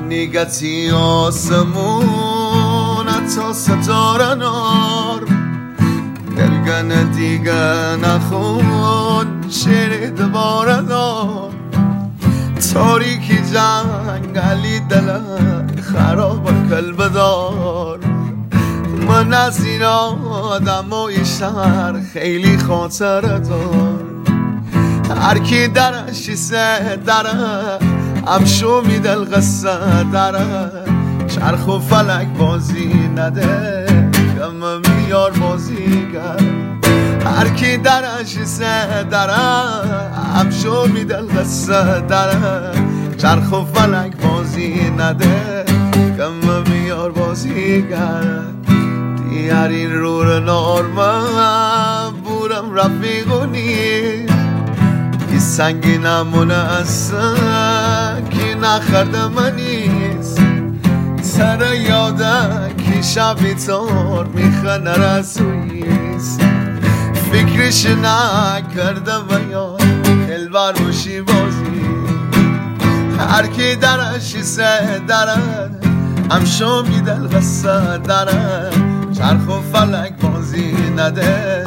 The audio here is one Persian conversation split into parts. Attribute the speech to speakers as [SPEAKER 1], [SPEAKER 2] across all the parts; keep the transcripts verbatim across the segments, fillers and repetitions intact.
[SPEAKER 1] نیگتی آسمون تا ستاره نار دلگن دیگه نخون شیر دوباره دار تاریکی جنگلی دل خراب کلب دار من از این آدم و شهر خیلی خاطر دار هر کی درشی سه دره امشو میدل قصه داره چرخ و فلک بازی نده کم میار بازیگر هر کی درش سه دره امشو میدل قصه داره چرخ و فلک بازی نده کم میار بازیگر دیارین رور نارمه بورم رفیقونی کی سنگینمونه اصلا کی نخرده منیست سر یاده کی شبی تار میخنه رسویست فکرش نکرده و یا دلبر باشی بازی هر کی درشی سه دره همشو میدل قصه دره چرخ و فلک بازی نده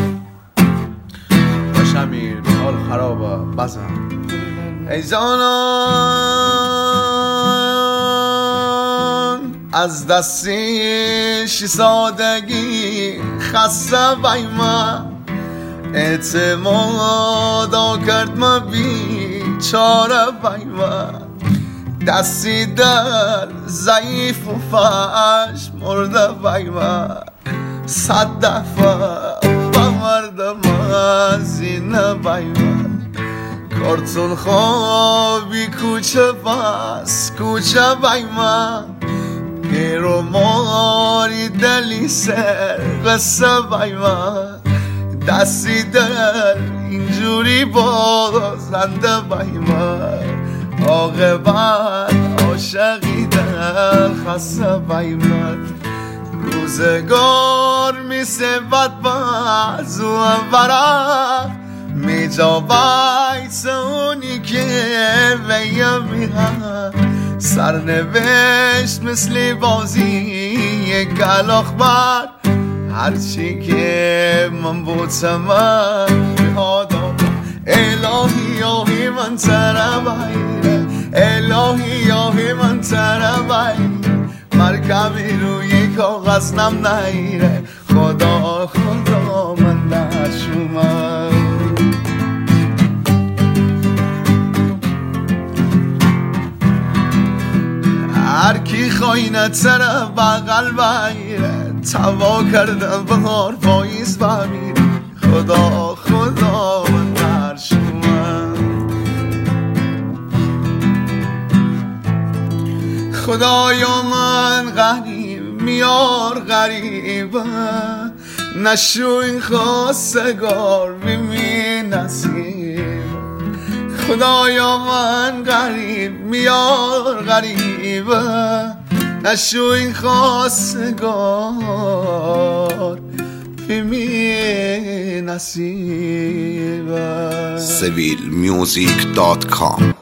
[SPEAKER 1] باش امیر حال خرابه بزن ای جانان از دستیش سادگی خسته بایما اعتمادا کرد ما بیچاره بایما دستی در ضعیف و فاش مرده بایما صد دفعه بمردم از این بایما کارتون خوابی کوچه بس کوچه بایما پیرو ماری دلی سر قصه بایما دستی دل اینجوری بازنده بایما عاقبت عاشقی دل خسته بایما روزگار میسه بدبخت و ورق میجا بایت اونی که ویم میرم سرنوشت مثل بازی یک کلاخ بر هرچی که من بودم یادم الهی آهی من تربایره الهی آهی من تربایره مرکبی روی کاغذ نم نیره خدا خدا من در شما هر کی خواینه تره بغل بایره توا کردم بهار پاییز بمیره خدا خدا من در شما خدایا من غریب میار غریبه نشو این خواستگار بیمی نصیب خدایا من غریب میار غریبه نشو این خواستگار بیمی نصیبه
[SPEAKER 2] سویل میوزیک دات کام